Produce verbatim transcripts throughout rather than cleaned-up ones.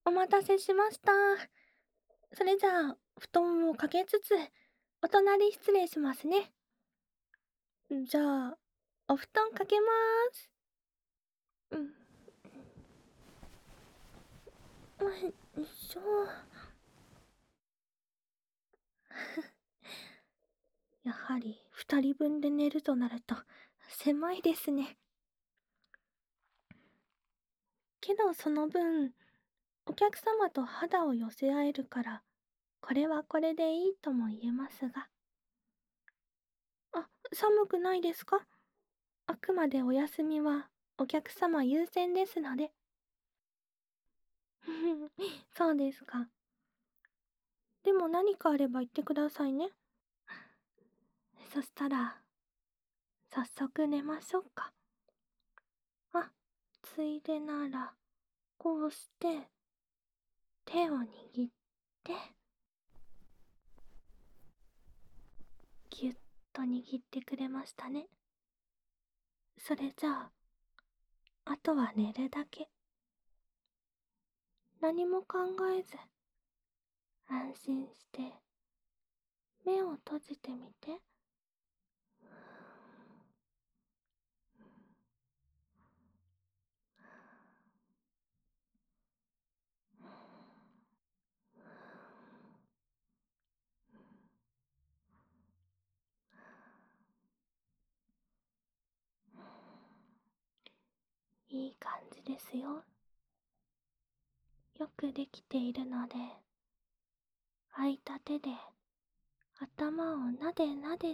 お待たせしました。それじゃあ、布団をかけつつ、お隣失礼しますね。じゃあ、お布団かけまーす。うん。よいしょ。やはり、二人分で寝るとなると、狭いですね。けどその分、お客様と肌を寄せ合えるから、これはこれでいいとも言えますが。あ、寒くないですか？あくまでお休みはお客様優先ですので。そうですか。でも何かあれば言ってくださいね。そしたら、早速寝ましょうか。あ、ついでなら、こうして、手を握って、ぎゅっと握ってくれましたね。それじゃあ、あとは寝るだけ。何も考えず、安心して、目を閉じてみて。いい感じですよ。よくできているので、空いた手で頭をなでなでです。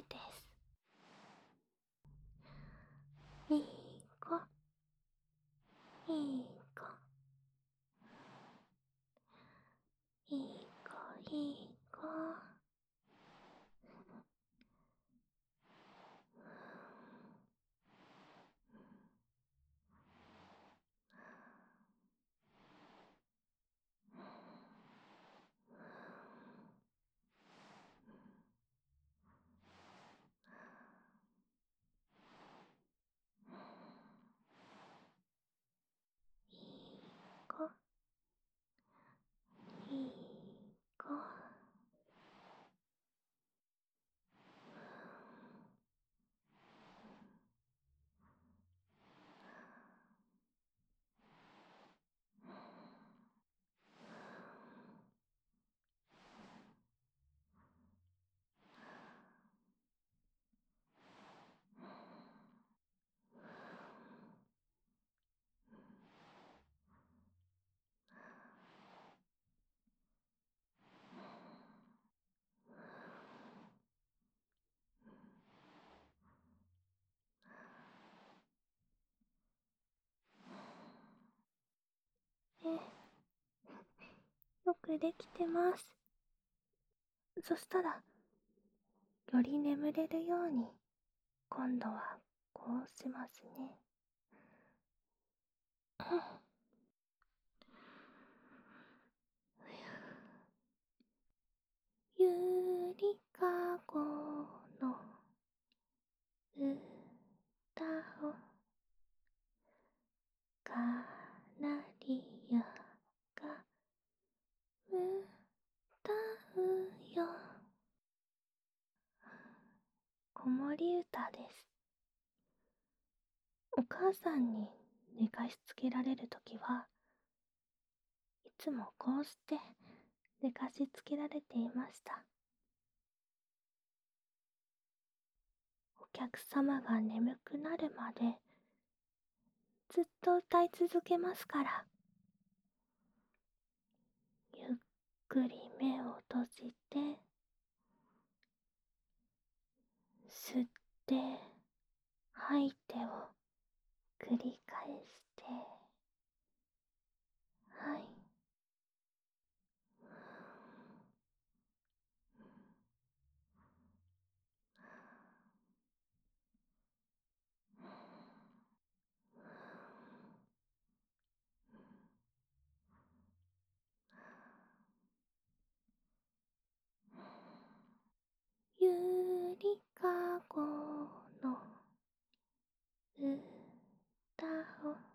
いい子、いい子、いい子、いい子。いい子、いい子。ええ、よくできてます。そしたら、より眠れるように、今度はこうしますね。ゆりかごの歌をカナリアが歌うよ。子守歌です。お母さんに寝かしつけられるときはいつもこうして寝かしつけられていました。お客様が眠くなるまでずっと歌い続けますから。ゆっくり目を閉じて、吸って吐いてを繰り返して、はい。ゆりかごの歌を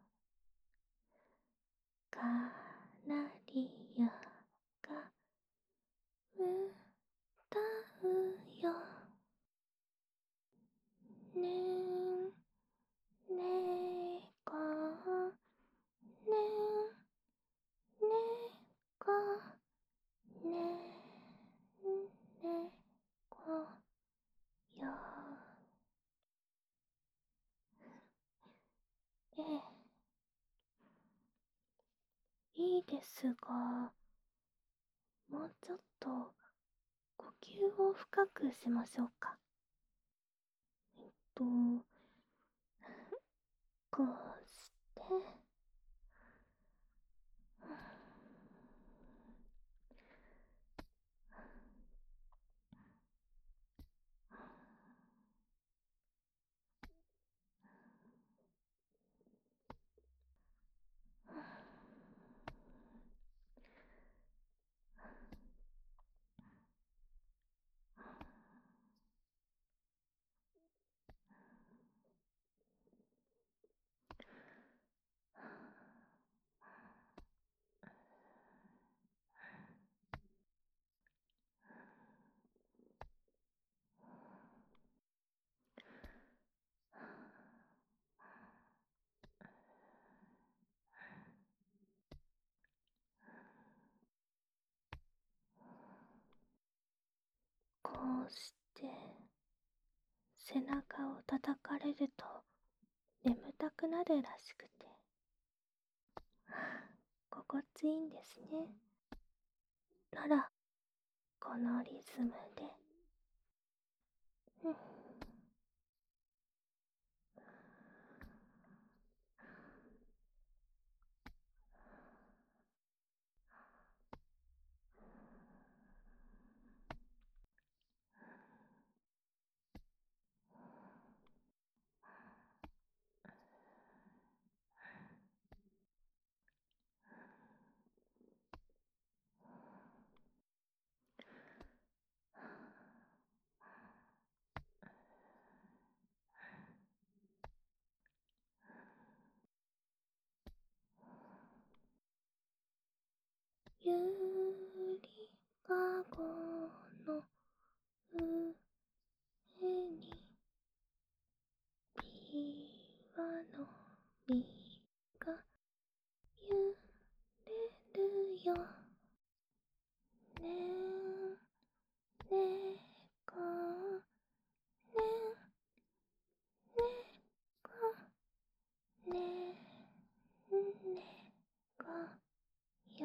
いいですが、もうちょっと呼吸を深くしましょうか。えっと、こうして、こうして背中を叩かれると眠たくなるらしくて、心地いいんですね。なら、このリズムで、うん、ゆりかごの上にびわの実が揺れるよ。ねんねこねんねこねんねこよ。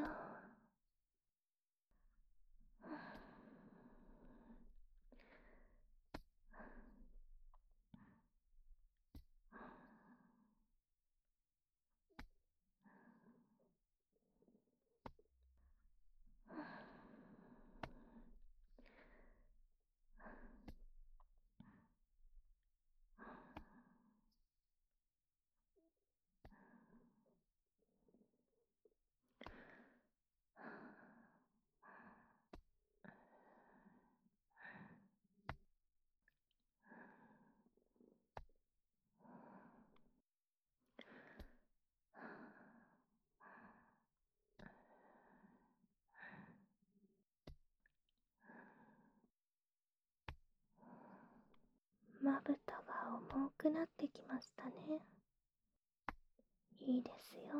まぶたが重くなってきましたね。いいですよ。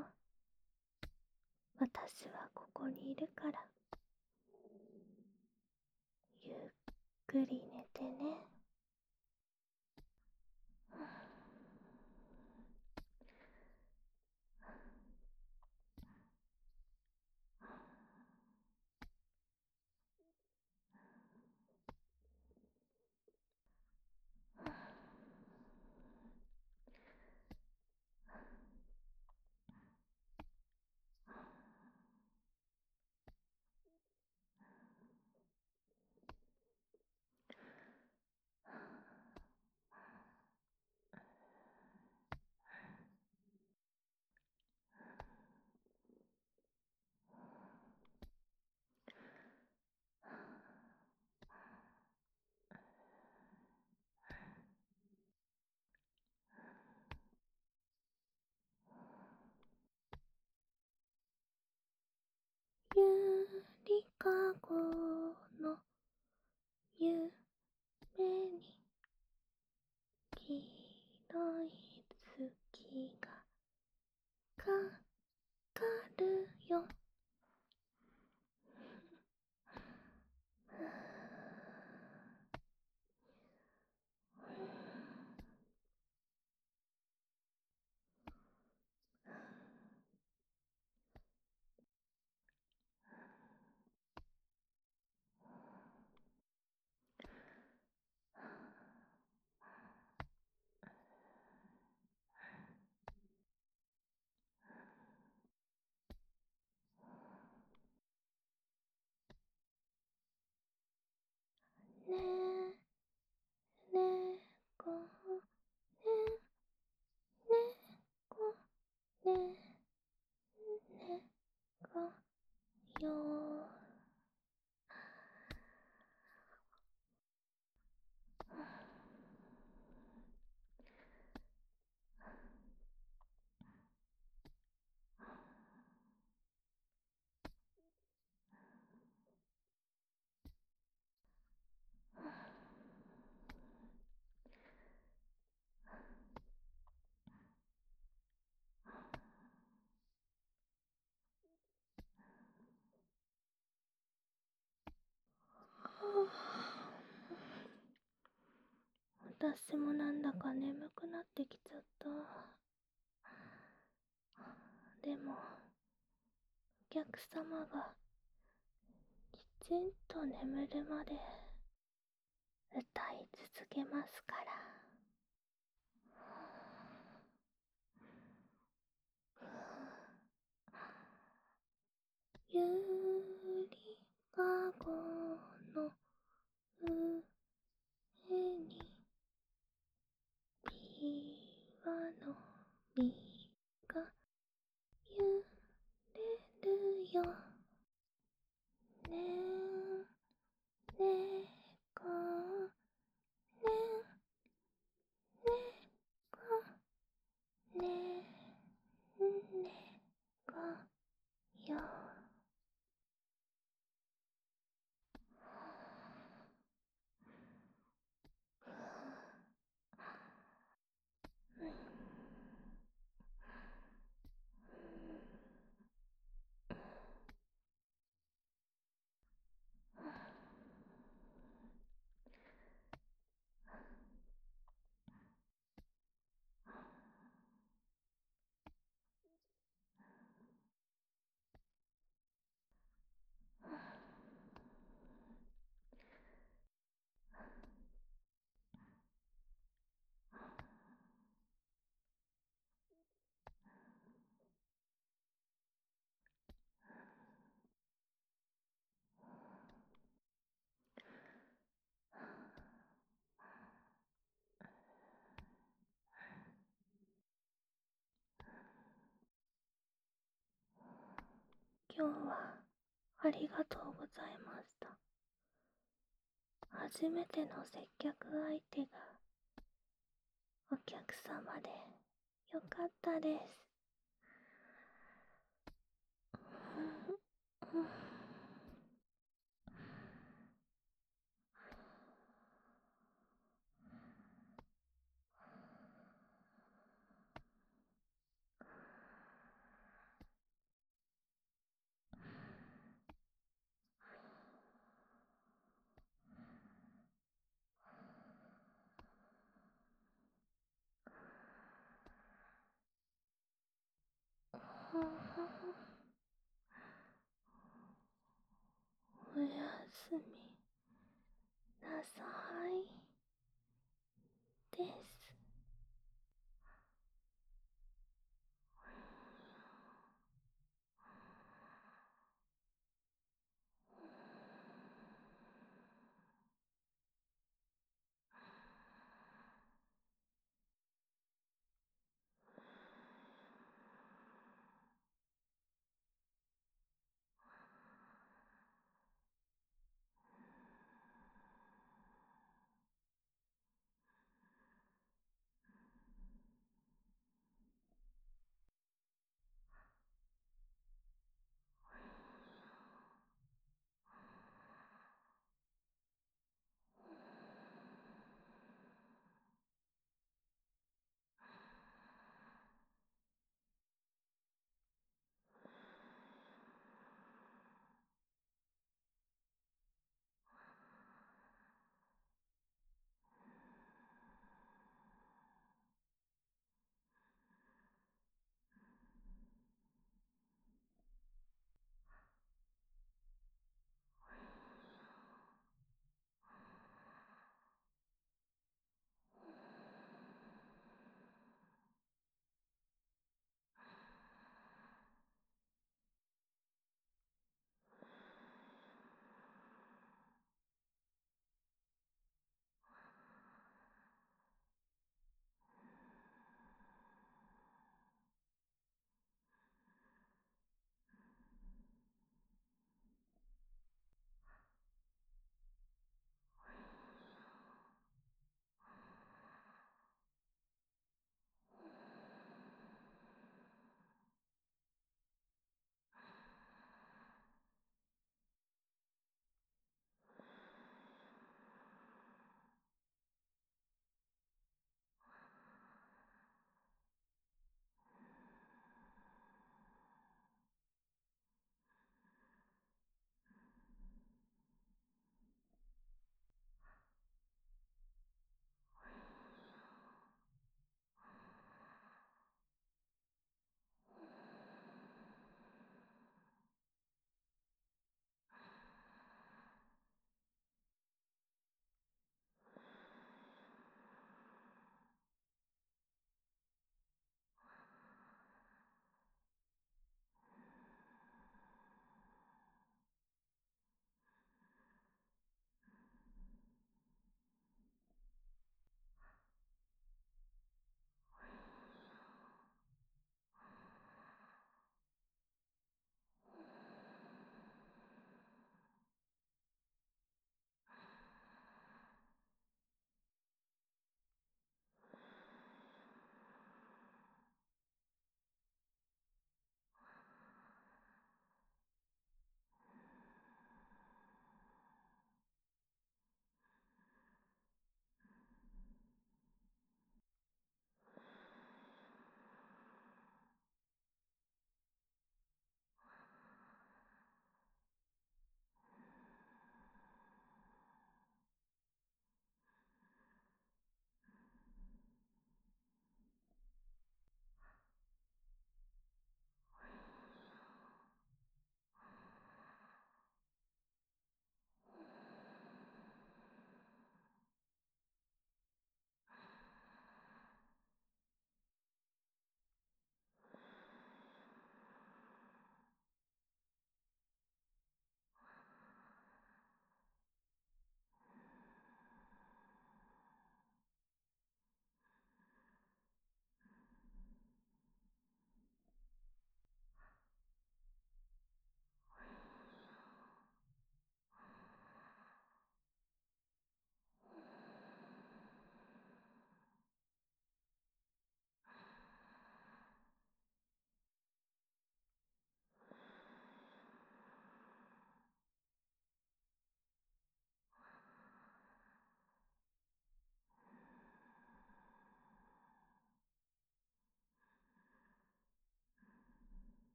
私はここにいるから。ゆっくり寝てね。ゆりかごの夢に黄色い月がかかるよ。 私もなんだか眠くなってきちゃった。でも、お客様がきちんと眠るまで歌い続けますから。ゆりかごの上にびわの実が揺れるよ。ねんねこねんねこねんねこよ。今日はありがとうございました。初めての接客相手がお客様でよかったです。うんうん。おやすみなさい。